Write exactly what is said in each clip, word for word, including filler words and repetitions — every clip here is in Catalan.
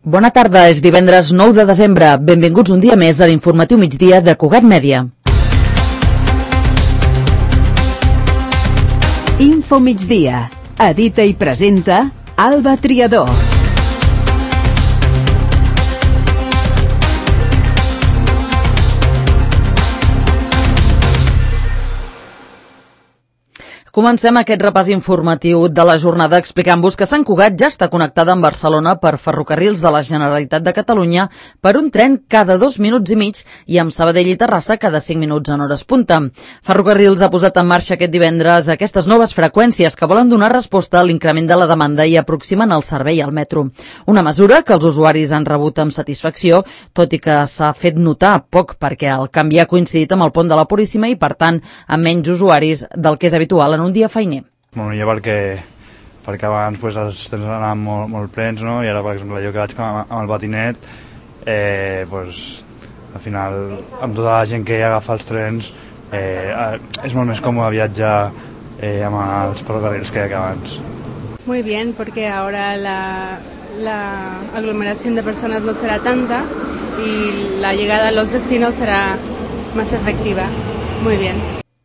Bona tarda, és divendres nou de desembre. Benvinguts un dia més a l'informatiu migdia de Cugat Mèdia. Info migdia. Edita i presenta Alba Triador. Comencem aquest repàs informatiu de la jornada explicant-vos que Sant Cugat ja està connectada amb Barcelona per ferrocarrils de la Generalitat de Catalunya per un tren cada dos minuts i mig i amb Sabadell i Terrassa cada cinc minuts en hores punta. Ferrocarrils ha posat en marxa aquest divendres aquestes noves freqüències que volen donar resposta a l'increment de la demanda i aproximen el servei al metro. Una mesura que els usuaris han rebut amb satisfacció, tot i que s'ha fet notar poc perquè el canvi ha coincidit amb el pont de la Puríssima i, per tant, amb menys usuaris del que és habitual en un dia feiner. Bueno, jo perquè, perquè abans pues, els trens anaven molt, molt plens, no? I ara, per exemple, jo que vaig amb, amb el patinet, eh, pues, al final, amb tota la gent que agafa els trens, eh, és molt més còmode viatjar eh, amb els ferrocarrils que abans. Muy bien, porque ahora la, la aglomeración de personas no será tanta y la llegada a los destinos será más efectiva. Muy bien.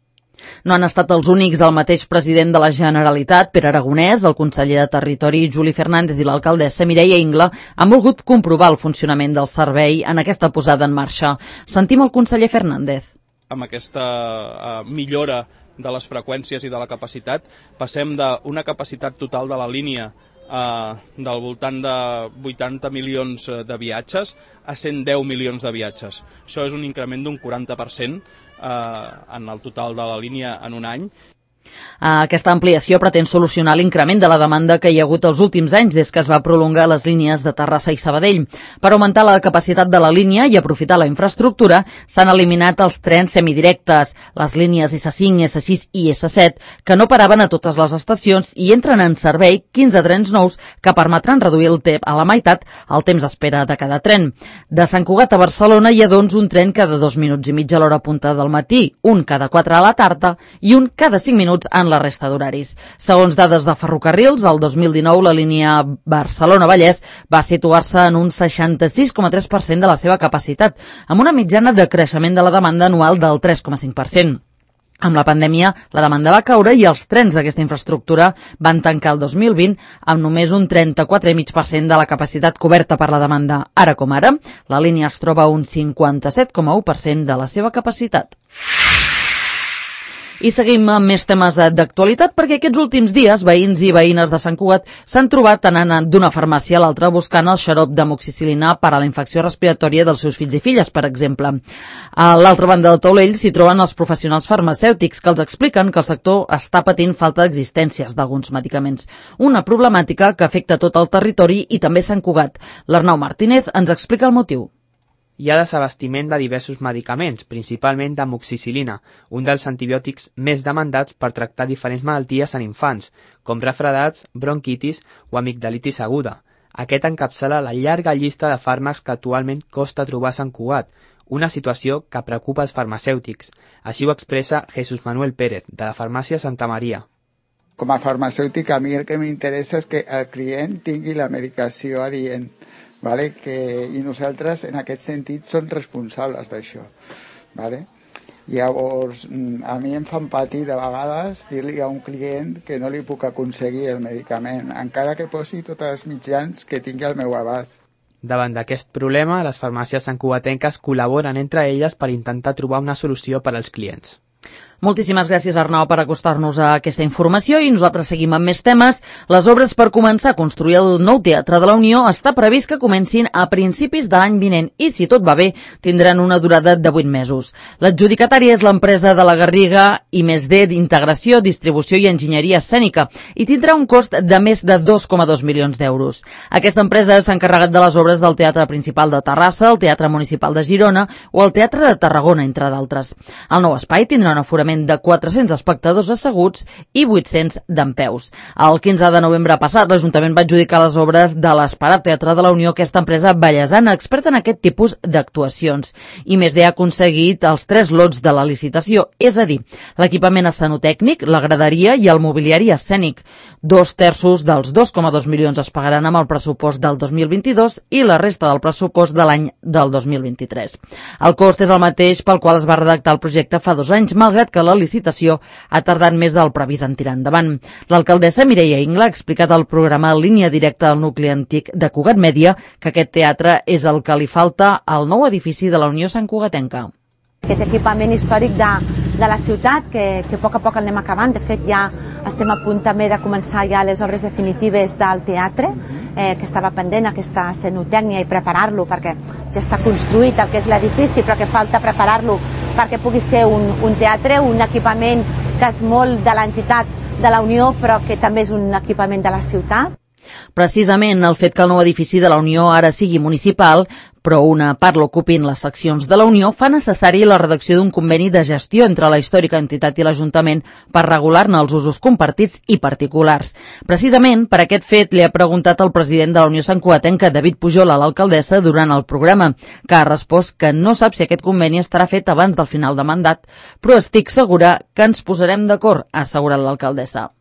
No han estat els únics. El mateix president de la Generalitat, Pere Aragonès, el conseller de Territori, Juli Fernández, i l'alcaldessa Mireia Ingla han volgut comprovar el funcionament del servei en aquesta posada en marxa. Sentim el conseller Fernández. Amb aquesta uh, millora de les freqüències i de la capacitat, passem d'una capacitat total de la línia uh, del voltant de vuitanta milions de viatges a cent deu milions de viatges. Això és un increment d'un quaranta per cent eh, en el total de la línia en un any. Aquesta ampliació pretén solucionar l'increment de la demanda que hi ha hagut els últims anys des que es va prolongar les línies de Terrassa i Sabadell. Per augmentar la capacitat de la línia i aprofitar la infraestructura, s'han eliminat els trens semidirectes, les línies esse cinc, esse sis i esse set, que no paraven a totes les estacions i entren en servei quinze trens nous que permetran reduir el temps a la meitat el temps d'espera de cada tren. De Sant Cugat a Barcelona hi ha doncs un tren cada dos minuts i mig a l'hora punta del matí, un cada quatre a la tarda i un cada cinc minuts en la resta d'horaris. Segons dades de ferrocarrils, el dos mil dinou la línia Barcelona-Vallès va situar-se en un seixanta-sis coma tres per cent de la seva capacitat, amb una mitjana de creixement de la demanda anual del tres coma cinc per cent. Amb la pandèmia, la demanda va caure i els trens d'aquesta infraestructura van tancar el dos mil vint amb només un trenta-quatre coma cinc per cent de la capacitat coberta per la demanda. Ara com ara, la línia es troba a un cinquanta-set coma u per cent de la seva capacitat. I seguim amb més temes d'actualitat perquè aquests últims dies veïns i veïnes de Sant Cugat s'han trobat anant d'una farmàcia a l'altra buscant el xarop d'amoxicil·lina per a la infecció respiratòria dels seus fills i filles, per exemple. A l'altra banda del taulell s'hi troben els professionals farmacèutics que els expliquen que el sector està patint falta d'existències d'alguns medicaments. Una problemàtica que afecta tot el territori i també Sant Cugat. L'Arnau Martínez ens explica el motiu. Hi ha desabastiment de diversos medicaments, principalment d'amoxicil·lina, un dels antibiòtics més demandats per tractar diferents malalties en infants, com refredats, bronquitis o amigdalitis aguda. Aquest encapçala la llarga llista de fàrmacs que actualment costa trobar a Sant Cugat, una situació que preocupa els farmacèutics. Així ho expressa Jesús Manuel Pérez, de la farmàcia Santa Maria. Com a farmacèutic, a mi el que m'interessa és que el client tingui la medicació adient. Vale? Que, i nosaltres en aquest sentit som responsables d'això, vale? Llavors a mi em fan patir de vegades dir-li a un client que no li puc aconseguir el medicament, encara que posi tots els mitjans que tingui al meu abast. Davant d'aquest problema, les farmàcies santcugatenques col·laboren entre elles per intentar trobar una solució per als clients. Moltíssimes gràcies, Arnau, per acostar-nos a aquesta informació i nosaltres seguim amb més temes. Les obres per començar a construir el nou Teatre de la Unió està previst que comencin a principis de l'any vinent i, si tot va bé, tindran una durada de vuit mesos. L'adjudicatària és l'empresa de la Garriga i més D d'Integració, Distribució i Enginyeria Escènica i tindrà un cost de més de dos coma dos milions d'euros. Aquesta empresa s'ha encarregat de les obres del Teatre Principal de Terrassa, el Teatre Municipal de Girona o el Teatre de Tarragona, entre d'altres. El nou espai tindrà un aforament concretament de quatre-cents espectadors asseguts i vuit-cents dempeus. El quinze de novembre passat, l'Ajuntament va adjudicar les obres de l'Esperat Teatre de la Unió, aquesta empresa ballesana, experta en aquest tipus d'actuacions. I més de ha aconseguit els tres lots de la licitació, és a dir, l'equipament escenotècnic, la graderia i el mobiliari escènic. Dos terços dels dos coma dos milions es pagaran amb el pressupost del dos mil vint-i-dos i la resta del pressupost de l'any del dos mil vint-i-tres. El cost és el mateix pel qual es va redactar el projecte fa dos anys, malgrat que la licitació ha tardat més del previst en tirar endavant. L'alcaldessa Mireia Ingla ha explicat al programa Línia Directa al nucli antic de Cugat Mèdia que aquest teatre és el que li falta al nou edifici de la Unió Sant Cugatenca. Aquest equipament històric de, de la ciutat, que, que a poc a poc el anem acabant. De fet, ja estem a punt també de començar ja les obres definitives del teatre, eh, que estava pendent aquesta escenotècnia i preparar-lo, perquè ja està construït el que és l'edifici, però que falta preparar-lo perquè pugui ser un, un teatre, un equipament que és molt de l'entitat de la Unió, però que també és un equipament de la ciutat. Precisament el fet que el nou edifici de la Unió ara sigui municipal, però una part l'ocupin les seccions de la Unió, fa necessari la redacció d'un conveni de gestió entre la històrica entitat i l'Ajuntament per regular-ne els usos compartits i particulars. Precisament per aquest fet li ha preguntat el president de la Unió Sant Cugatenca, David Pujol, a l'alcaldessa durant el programa, que ha respost que no sap si aquest conveni estarà fet abans del final de mandat, però estic segura que ens posarem d'acord, ha assegurat l'alcaldessa.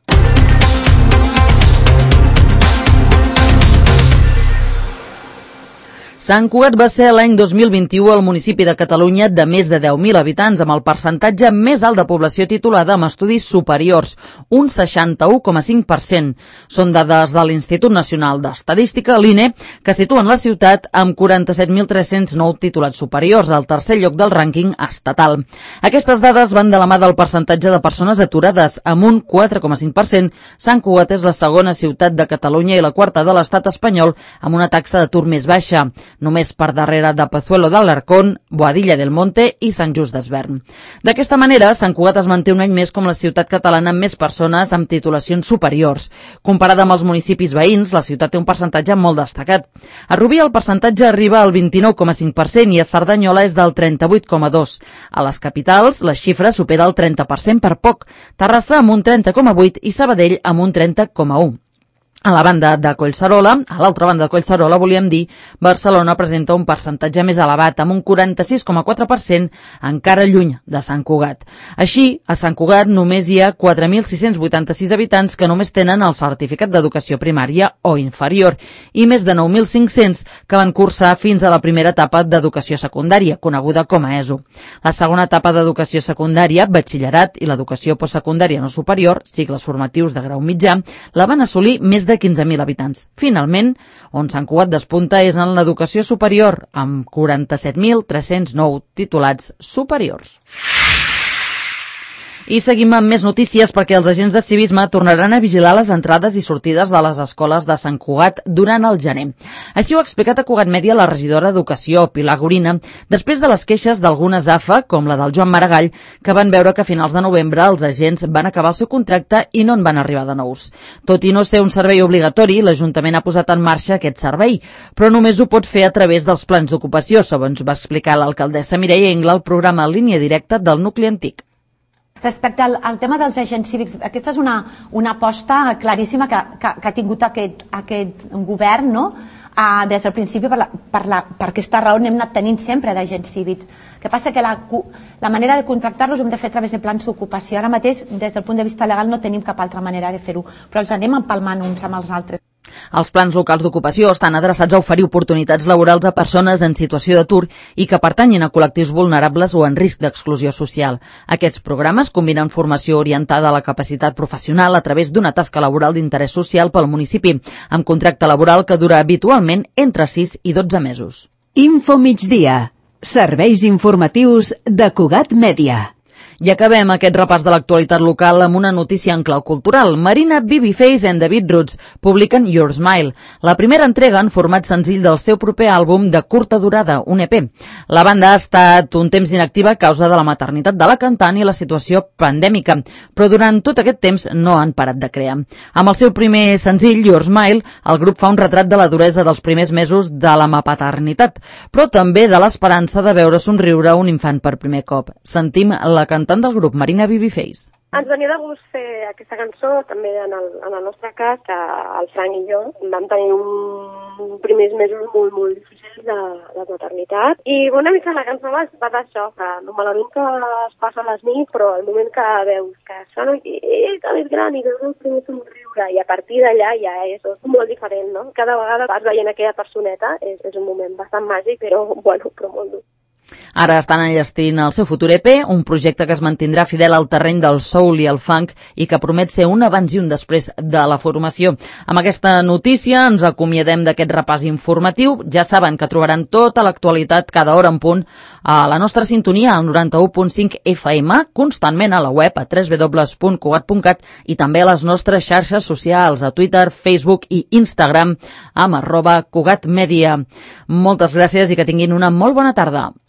Sant Cugat va ser l'any dos mil vint-i-u el municipi de Catalunya de més de deu mil habitants, amb el percentatge més alt de població titulada amb estudis superiors, un seixanta-u coma cinc per cent. Són dades de l'Institut Nacional d'Estadística, l'I N E, que situen la ciutat amb quaranta-set mil tres-cents nou titulats superiors, al tercer lloc del rànquing estatal. Aquestes dades van de la mà del percentatge de persones aturades, amb un quatre coma cinc per cent. Sant Cugat és la segona ciutat de Catalunya i la quarta de l'estat espanyol amb una taxa d'atur més baixa, només per darrere de Pozuelo d'Alarcón, Boadilla del Monte i Sant Just d'Esvern. D'aquesta manera, Sant Cugat es manté un any més com la ciutat catalana amb més persones amb titulacions superiors. Comparada amb els municipis veïns, la ciutat té un percentatge molt destacat. A Rubí el percentatge arriba al vint-i-nou coma cinc per cent i a Cerdanyola és del trenta-vuit coma dos per cent. A les capitals, la xifra supera el trenta per cent per poc, Terrassa amb un trenta coma vuit per cent i Sabadell amb un trenta coma u per cent. A la banda de Collserola, a l'altra banda de Collserola, volíem dir, Barcelona presenta un percentatge més elevat, amb un quaranta-sis coma quatre per cent, encara lluny de Sant Cugat. Així, a Sant Cugat només hi ha quatre mil sis-cents vuitanta-sis habitants que només tenen el certificat d'educació primària o inferior i més de nou mil cinc-cents que van cursar fins a la primera etapa d'educació secundària, coneguda com a E S O. La segona etapa d'educació secundària, batxillerat i l'educació postsecundària no superior, cicles formatius de grau mitjà, la van assolir més de quinze mil habitants. Finalment, on Sant Cugat despunta és en l'educació superior, amb quaranta-set mil tres-cents nou titulats superiors. I seguim amb més notícies perquè els agents de civisme tornaran a vigilar les entrades i sortides de les escoles de Sant Cugat durant el gener. Així ho ha explicat a Cugat Mèdia la regidora d'Educació, Pilar Gorina, després de les queixes d'algunes A F A, com la del Joan Maragall, que van veure que a finals de novembre els agents van acabar el seu contracte i no en van arribar de nous. Tot i no ser un servei obligatori, l'Ajuntament ha posat en marxa aquest servei, però només ho pot fer a través dels plans d'ocupació, segons va explicar l'alcaldessa Mireia Ingla al programa Línia Directa del nucli antic. Respecte al, al tema dels agents cívics, aquesta és una, una aposta claríssima que, que, que ha tingut aquest, aquest govern, no? Uh, des del principi, per, la, per, la, per aquesta raó n'hem anat tenint sempre d'agents cívics. El que passa que la, la manera de contractar-los hem de fer a través de plans d'ocupació. Ara mateix, des del punt de vista legal, no tenim cap altra manera de fer-ho, però els anem empalmant uns amb els altres. Els plans locals d'ocupació estan adreçats a oferir oportunitats laborals a persones en situació d'atur i que pertanyin a col·lectius vulnerables o en risc d'exclusió social. Aquests programes combinen formació orientada a la capacitat professional a través d'una tasca laboral d'interès social pel municipi, amb contracte laboral que dura habitualment entre sis i dotze mesos. Info migdia. Serveis informatius de Cugat Mèdia. I acabem aquest repàs de l'actualitat local amb una notícia en clau cultural. Marina, Babyface and the Beatroots publiquen Your Smile, la primera entrega en format senzill del seu proper àlbum de curta durada, un E P. La banda ha estat un temps inactiva a causa de la maternitat de la cantant i la situació pandèmica, però durant tot aquest temps no han parat de crear. Amb el seu primer senzill, Your Smile, el grup fa un retrat de la duresa dels primers mesos de la maternitat, però també de l'esperança de veure somriure un infant per primer cop. Sentim la cantant representant del grup, Marina Bibiface. Ens venia de gust fer aquesta cançó, també en el, en el nostre cas, que el Frank i jo vam tenir un primers mesos molt, molt difícils de, de maternitat. I una mica la cançó va, va d'això, que el malament que es passa a les nits, però el moment que veus que sona i que més gran i veus el primer somriure, i a partir d'allà ja és molt diferent, no? Cada vegada vas veient aquella personeta, és, és un moment bastant màgic, però, bueno, però molt dur. Ara estan enllestint el seu futur E Pe, un projecte que es mantindrà fidel al terreny del soul i el funk i que promet ser un abans i un després de la formació. Amb aquesta notícia ens acomiadem d'aquest repàs informatiu. Ja saben que trobaran tota l'actualitat cada hora en punt a la nostra sintonia, al noranta-u punt cinc F M, constantment a la web a w w w punt cugat punt cat i també a les nostres xarxes socials, a Twitter, Facebook i Instagram, amb arroba Cugat Media. Moltes gràcies i que tinguin una molt bona tarda.